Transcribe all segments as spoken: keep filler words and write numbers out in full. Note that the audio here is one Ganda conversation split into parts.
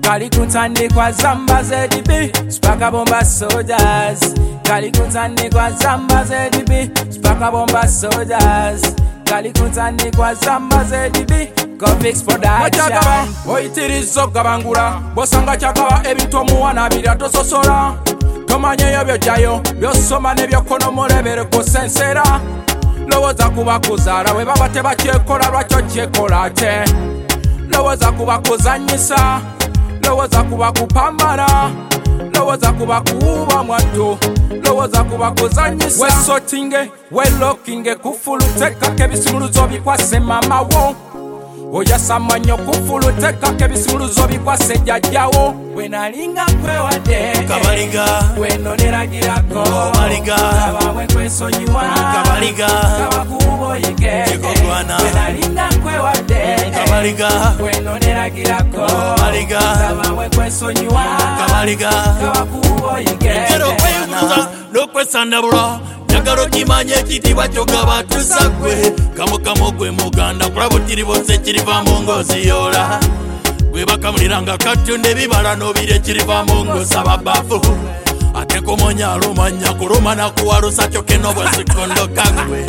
Kalikutandikwa Zamba Z D B, Spaka Bomba Soldiers. Kalikutandikwa Zamba Z D B, Spaka Bomba Soldiers. Kalikutandikwa Zamba Z D B, Govix Production. Oyitirizo gabangula, bosanga chakaba ebintu omuwana bira tososola. Tomanyeyo byojayo, byosoma nebyokono mulebere kusensera. Lowoza kuba kuzala, we baba tebakyekola lwakyo kyekola ate. Lowoza kuba kuzanyisa, lowoza kuba kupambana, lowoza kuba kuuba mwattu, lowoza kuba kuzanyisa. We sortinge, we lookinge, kufuluteka kebisimuluzo bikwase mama wo. Oyasamanyo kufuluteka kebisimuluzo bikwase jjajjawo. We nalinga kwewadde Kabaliga, we noneragirako Kabaliga, abawe kwesonyiwa Kabaliga, kabakuboyige Chikogwana. we nalinga kwewadde Kabaliga, we noneragirako Kabaliga, abawe kwesonyiwa Kabaliga, kabakuboyige Kero kweyuza n'okwesandabula njagala okimanye ekitiibwa kyogaba tusagwe kamukamo gwe muganda kulabutiri bose kirivaamu ng'oziyoola gwe bakamuliranga katonda ebibala n'obira ekirivaamu ng'osaba bafu ate kumonya alumanya kuluma nakuwalusa kyokeno bwesikondoka gwe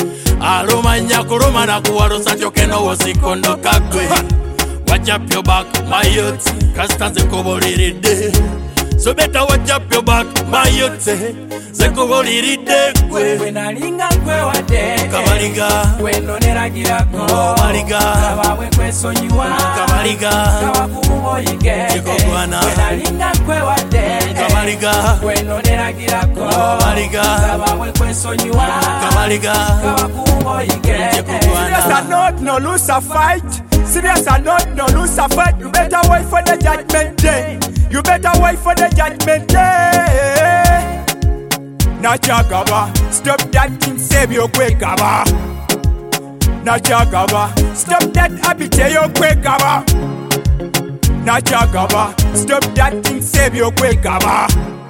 alumanya kuluma nakuwalusa kyokeno bwesikondoka gwe watch up your back my youth kasita nze kubuliridde so better watch up your back my youth zekubuliridde gwe we nalinga kwewadde Kabaliga, we noneragirako Kabaliga, abawe kwesonyiwa Kabaliga, kabakuboyige Chikogwana. we nalinga kwewadde Kabaliga, we noneragirako Kabaliga, abawe kwesonyiwa Kabaliga, kabakuboyige Chikogwana. Serious or not, no lose a fight. Serious or not, no lose a fight. You better wait for the judgment day. You better wait for the judgment day. Nachagaba, stop that thing, save your quick gaba. Nachagaba, stop that habit, your quick gaba. Nachagaba, stop that thing, save your quick gaba.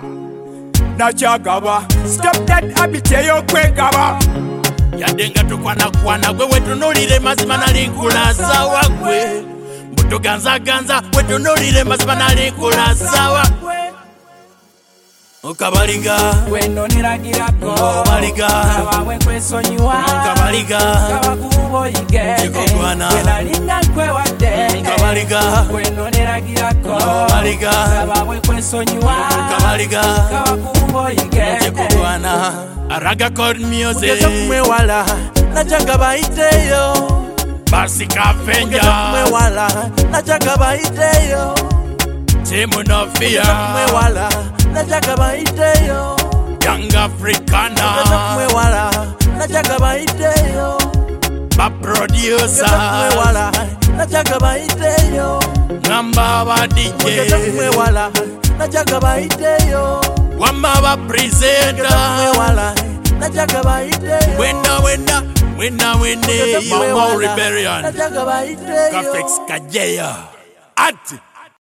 Nachagaba, stop that habit, your quick gaba. yadde nga tukwanakwana gwe wetunuulire mazima nali nkulasawa gwe mbutuganzaganza wetunuulire mazima nali nkulasawa Kabaliga, we noneragirako Kabaliga, abawe kwesonyiwa Kabaliga, kabakuboyige Chikogwana. we nalinga kwewadde Kabaliga, we noneragirako Kabaliga, abawe kwesonyiwa Kabaliga, kabakuboyige Chikogwana. Araga code music Ugeza kumwewala najaga bayiteyo basi kafenja kumwewala najaga bayiteyo timu no fear kumwewala najaga bayiteyo young africana kumwewala najaga bayiteyo ba producer kumwewala najaga bayiteyo ngamba ba D J kumwewala najaga bayiteyo wama ba presenter kumwewala najaga bayiteyo wenda wenda wenda wende yomo rebellion najaga bayiteyo Govix Kajeya ati